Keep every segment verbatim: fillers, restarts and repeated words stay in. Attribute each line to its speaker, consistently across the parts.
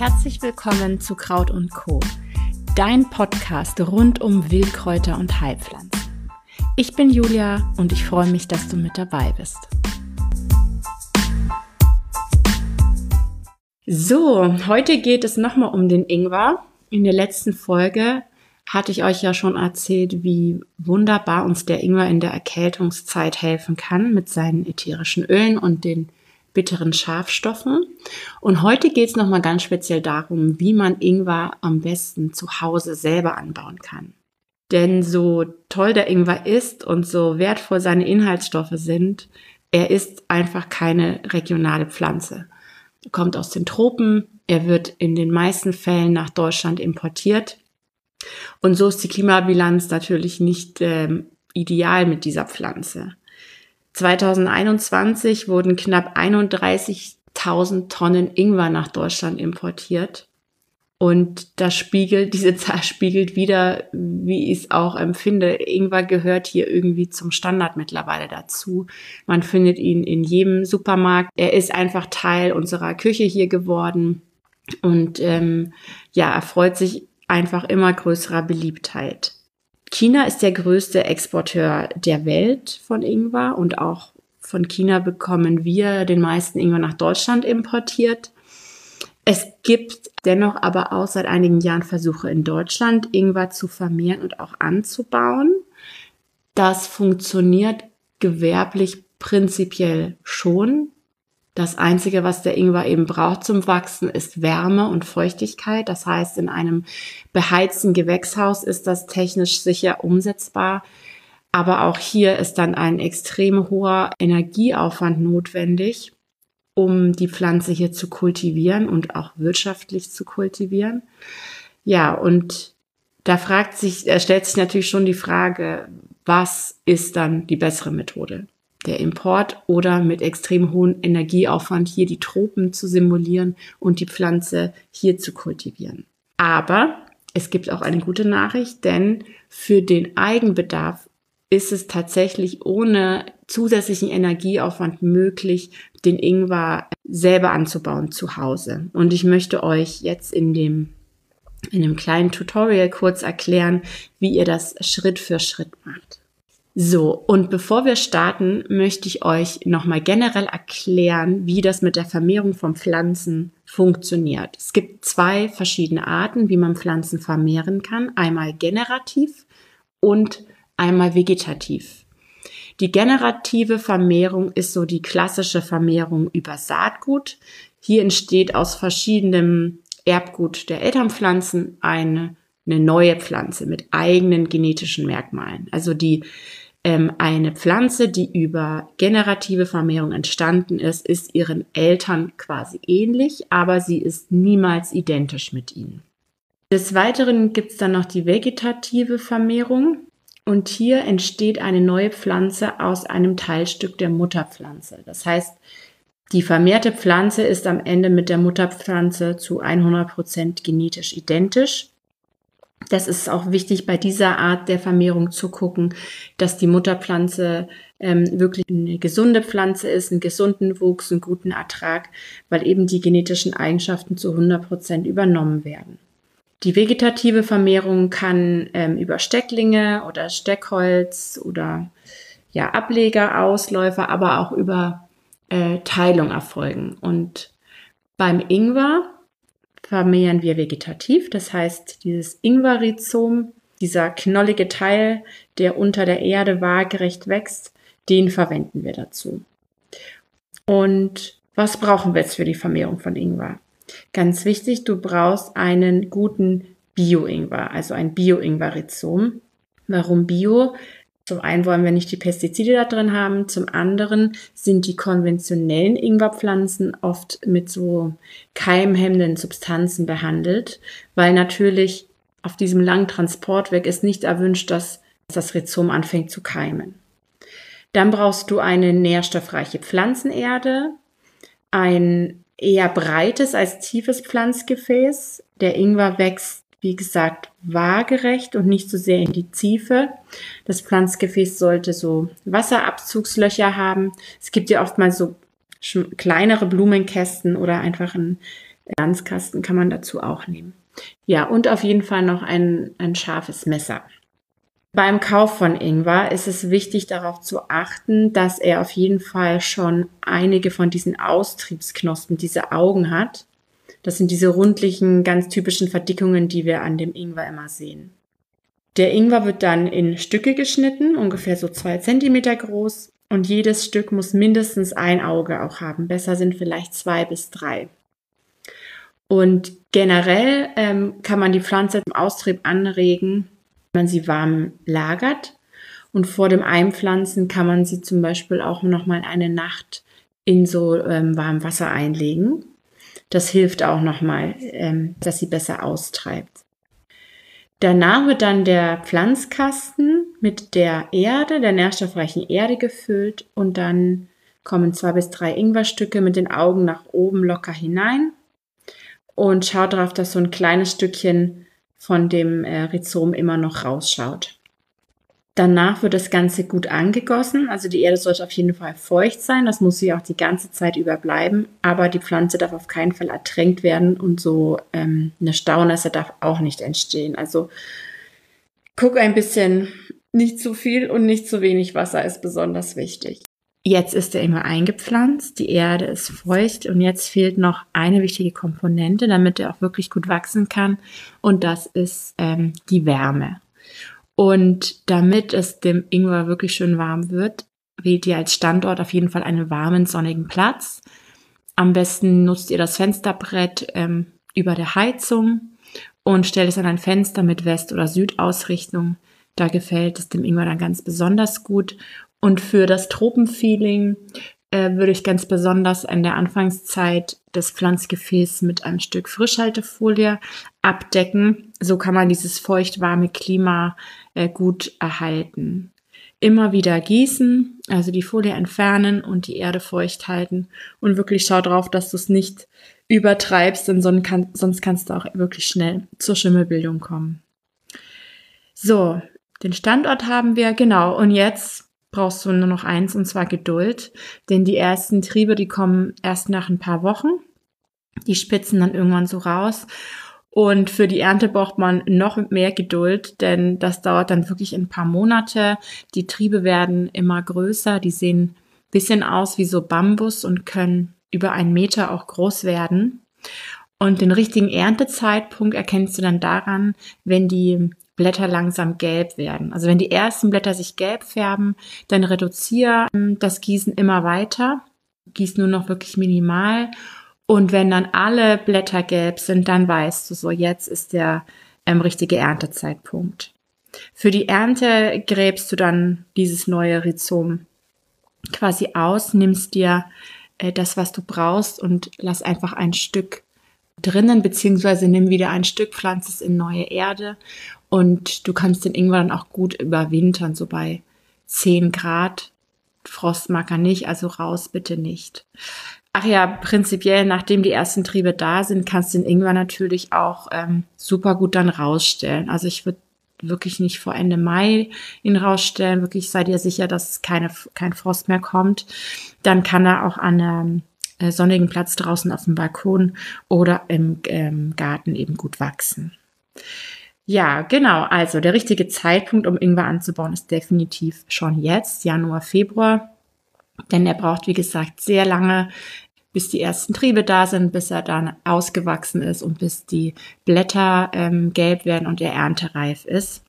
Speaker 1: Herzlich willkommen zu Kraut und Co., dein Podcast rund um Wildkräuter und Heilpflanzen. Ich bin Julia und ich freue mich, dass du mit dabei bist. So, heute geht es nochmal um den Ingwer. In der letzten Folge hatte ich euch ja schon erzählt, wie wunderbar uns der Ingwer in der Erkältungszeit helfen kann mit seinen ätherischen Ölen und den bitteren Schafstoffen. Und heute geht es nochmal ganz speziell darum, wie man Ingwer am besten zu Hause selber anbauen kann. Denn so toll der Ingwer ist und so wertvoll seine Inhaltsstoffe sind, er ist einfach keine regionale Pflanze. Er kommt aus den Tropen, er wird in den meisten Fällen nach Deutschland importiert. Und so ist die Klimabilanz natürlich nicht ähm, ideal mit dieser Pflanze. zwanzig einundzwanzig wurden knapp einunddreißigtausend Tonnen Ingwer nach Deutschland importiert. Und das spiegelt, diese Zahl spiegelt wieder, wie ich es auch empfinde. Ingwer gehört hier irgendwie zum Standard mittlerweile dazu. Man findet ihn in jedem Supermarkt. Er ist einfach Teil unserer Küche hier geworden und ähm, ja, erfreut sich einfach immer größerer Beliebtheit. China ist der größte Exporteur der Welt von Ingwer und auch von China bekommen wir den meisten Ingwer nach Deutschland importiert. Es gibt dennoch aber auch seit einigen Jahren Versuche in Deutschland, Ingwer zu vermehren und auch anzubauen. Das funktioniert gewerblich prinzipiell schon. Das Einzige, was der Ingwer eben braucht zum Wachsen, ist Wärme und Feuchtigkeit. Das heißt, in einem beheizten Gewächshaus ist das technisch sicher umsetzbar. Aber auch hier ist dann ein extrem hoher Energieaufwand notwendig, um die Pflanze hier zu kultivieren und auch wirtschaftlich zu kultivieren. Ja, und da fragt sich, stellt sich natürlich schon die Frage, was ist dann die bessere Methode? Der Import oder mit extrem hohem Energieaufwand hier die Tropen zu simulieren und die Pflanze hier zu kultivieren. Aber es gibt auch eine gute Nachricht, denn für den Eigenbedarf ist es tatsächlich ohne zusätzlichen Energieaufwand möglich, den Ingwer selber anzubauen zu Hause. Und ich möchte euch jetzt in dem, in einem kleinen Tutorial kurz erklären, wie ihr das Schritt für Schritt macht. So, und bevor wir starten, möchte ich euch nochmal generell erklären, wie das mit der Vermehrung von Pflanzen funktioniert. Es gibt zwei verschiedene Arten, wie man Pflanzen vermehren kann. Einmal generativ und einmal vegetativ. Die generative Vermehrung ist so die klassische Vermehrung über Saatgut. Hier entsteht aus verschiedenem Erbgut der Elternpflanzen eine, eine neue Pflanze mit eigenen genetischen Merkmalen. Also die ähm, eine Pflanze, die über generative Vermehrung entstanden ist, ist ihren Eltern quasi ähnlich, aber sie ist niemals identisch mit ihnen. Des Weiteren gibt es dann noch die vegetative Vermehrung. Und hier entsteht eine neue Pflanze aus einem Teilstück der Mutterpflanze. Das heißt, die vermehrte Pflanze ist am Ende mit der Mutterpflanze zu hundert Prozent genetisch identisch. Das ist auch wichtig bei dieser Art der Vermehrung zu gucken, dass die Mutterpflanze ähm, wirklich eine gesunde Pflanze ist, einen gesunden Wuchs, einen guten Ertrag, weil eben die genetischen Eigenschaften zu hundert Prozent übernommen werden. Die vegetative Vermehrung kann ähm, über Stecklinge oder Steckholz oder ja, Ableger, Ausläufer, aber auch über äh, Teilung erfolgen. Und beim Ingwer vermehren wir vegetativ, das heißt dieses Ingwerrhizom, dieser knollige Teil, der unter der Erde waagerecht wächst, den verwenden wir dazu. Und was brauchen wir jetzt für die Vermehrung von Ingwer? Ganz wichtig, du brauchst einen guten Bio-Ingwer, also ein Bio-Ingwer-Rhizom. Warum Bio? Zum einen wollen wir nicht die Pestizide da drin haben, zum anderen sind die konventionellen Ingwerpflanzen oft mit so keimhemmenden Substanzen behandelt, weil natürlich auf diesem langen Transportweg ist nicht erwünscht, dass das Rhizom anfängt zu keimen. Dann brauchst du eine nährstoffreiche Pflanzenerde, ein eher breites als tiefes Pflanzgefäß. Der Ingwer wächst, wie gesagt, waagerecht und nicht so sehr in die Tiefe. Das Pflanzgefäß sollte so Wasserabzugslöcher haben. Es gibt ja oftmals so kleinere Blumenkästen oder einfach ein Pflanzkasten kann man dazu auch nehmen. Ja, und auf jeden Fall noch ein, ein scharfes Messer. Beim Kauf von Ingwer ist es wichtig, darauf zu achten, dass er auf jeden Fall schon einige von diesen Austriebsknospen, diese Augen hat. Das sind diese rundlichen, ganz typischen Verdickungen, die wir an dem Ingwer immer sehen. Der Ingwer wird dann in Stücke geschnitten, ungefähr so zwei Zentimeter groß. Und jedes Stück muss mindestens ein Auge auch haben. Besser sind vielleicht zwei bis drei. Und generell ähm, kann man die Pflanze zum Austrieb anregen, wenn man sie warm lagert. Und vor dem Einpflanzen kann man sie zum Beispiel auch noch mal eine Nacht in so ähm, warmem Wasser einlegen. Das hilft auch noch mal, ähm, dass sie besser austreibt. Danach wird dann der Pflanzkasten mit der Erde, der nährstoffreichen Erde gefüllt und dann kommen zwei bis drei Ingwerstücke mit den Augen nach oben locker hinein und schaut darauf, dass so ein kleines Stückchen von dem äh, Rhizom immer noch rausschaut. Danach wird das Ganze gut angegossen, also die Erde sollte auf jeden Fall feucht sein, das muss sie auch die ganze Zeit über bleiben, aber die Pflanze darf auf keinen Fall ertränkt werden und so ähm, eine Staunässe darf auch nicht entstehen. Also guck ein bisschen, nicht zu viel und nicht zu wenig Wasser ist besonders wichtig. Jetzt ist er immer eingepflanzt, die Erde ist feucht und jetzt fehlt noch eine wichtige Komponente, damit er auch wirklich gut wachsen kann und das ist ähm, die Wärme. Und damit es dem Ingwer wirklich schön warm wird, wählt ihr als Standort auf jeden Fall einen warmen, sonnigen Platz. Am besten nutzt ihr das Fensterbrett ähm, über der Heizung und stellt es an ein Fenster mit West- oder Südausrichtung. Da gefällt es dem Ingwer dann ganz besonders gut. Und für das Tropenfeeling äh, würde ich ganz besonders in der Anfangszeit das Pflanzgefäß mit einem Stück Frischhaltefolie abdecken. So kann man dieses feucht-warme Klima äh, gut erhalten. Immer wieder gießen, also die Folie entfernen und die Erde feucht halten und wirklich schau drauf, dass du es nicht übertreibst, denn sonst, kann, sonst kannst du auch wirklich schnell zur Schimmelbildung kommen. So, den Standort haben wir, genau, und jetzt brauchst du nur noch eins, und zwar Geduld, denn die ersten Triebe, die kommen erst nach ein paar Wochen, die spitzen dann irgendwann so raus und für die Ernte braucht man noch mehr Geduld, denn das dauert dann wirklich ein paar Monate, die Triebe werden immer größer, die sehen ein bisschen aus wie so Bambus und können über einen Meter auch groß werden und den richtigen Erntezeitpunkt erkennst du dann daran, wenn die Blätter langsam gelb werden. Also wenn die ersten Blätter sich gelb färben, dann reduziere das Gießen immer weiter. Gieß nur noch wirklich minimal. Und wenn dann alle Blätter gelb sind, dann weißt du so, jetzt ist der ähm, richtige Erntezeitpunkt. Für die Ernte gräbst du dann dieses neue Rhizom quasi aus, nimmst dir äh, das, was du brauchst und lass einfach ein Stück drinnen, beziehungsweise nimm wieder ein Stück, pflanz es in neue Erde. Und du kannst den Ingwer dann auch gut überwintern, so bei zehn Grad. Frost mag er nicht, also raus bitte nicht. Ach ja, prinzipiell, nachdem die ersten Triebe da sind, kannst du den Ingwer natürlich auch ähm, super gut dann rausstellen. Also ich würde wirklich nicht vor Ende Mai ihn rausstellen. Wirklich sei dir sicher, dass keine, kein Frost mehr kommt. Dann kann er auch an einem äh, sonnigen Platz draußen auf dem Balkon oder im ähm, Garten eben gut wachsen. Ja, genau. Also der richtige Zeitpunkt, um Ingwer anzubauen, ist definitiv schon jetzt, Januar, Februar. Denn er braucht, wie gesagt, sehr lange, bis die ersten Triebe da sind, bis er dann ausgewachsen ist und bis die Blätter ähm, gelb werden und er erntereif ist.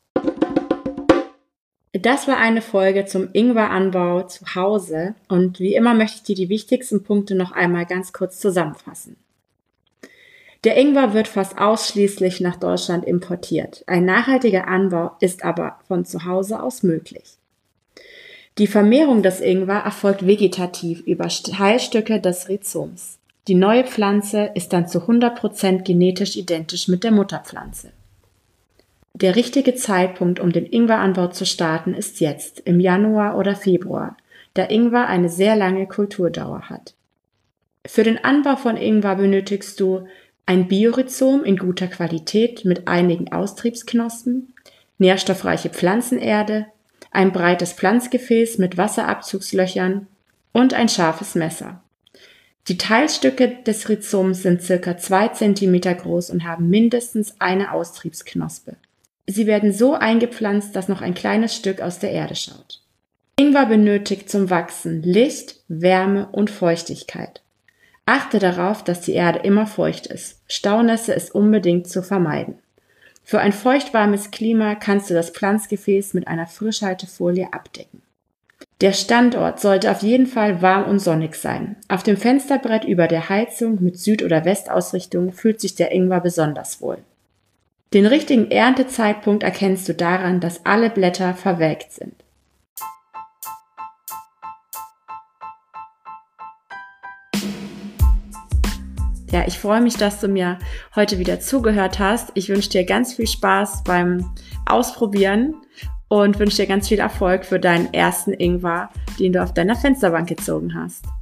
Speaker 1: Das war eine Folge zum Ingweranbau zu Hause. Und wie immer möchte ich dir die wichtigsten Punkte noch einmal ganz kurz zusammenfassen. Der Ingwer wird fast ausschließlich nach Deutschland importiert. Ein nachhaltiger Anbau ist aber von zu Hause aus möglich. Die Vermehrung des Ingwer erfolgt vegetativ über Teilstücke des Rhizoms. Die neue Pflanze ist dann zu hundert Prozent genetisch identisch mit der Mutterpflanze. Der richtige Zeitpunkt, um den Ingweranbau zu starten, ist jetzt, im Januar oder Februar, da Ingwer eine sehr lange Kulturdauer hat. Für den Anbau von Ingwer benötigst du ein Biorhizom in guter Qualität mit einigen Austriebsknospen, nährstoffreiche Pflanzenerde, ein breites Pflanzgefäß mit Wasserabzugslöchern und ein scharfes Messer. Die Teilstücke des Rhizoms sind circa zwei Zentimeter groß und haben mindestens eine Austriebsknospe. Sie werden so eingepflanzt, dass noch ein kleines Stück aus der Erde schaut. Ingwer benötigt zum Wachsen Licht, Wärme und Feuchtigkeit. Achte darauf, dass die Erde immer feucht ist. Staunässe ist unbedingt zu vermeiden. Für ein feuchtwarmes Klima kannst du das Pflanzgefäß mit einer Frischhaltefolie abdecken. Der Standort sollte auf jeden Fall warm und sonnig sein. Auf dem Fensterbrett über der Heizung mit Süd- oder Westausrichtung fühlt sich der Ingwer besonders wohl. Den richtigen Erntezeitpunkt erkennst du daran, dass alle Blätter verwelkt sind. Ja, ich freue mich, dass du mir heute wieder zugehört hast. Ich wünsche dir ganz viel Spaß beim Ausprobieren und wünsche dir ganz viel Erfolg für deinen ersten Ingwer, den du auf deiner Fensterbank gezogen hast.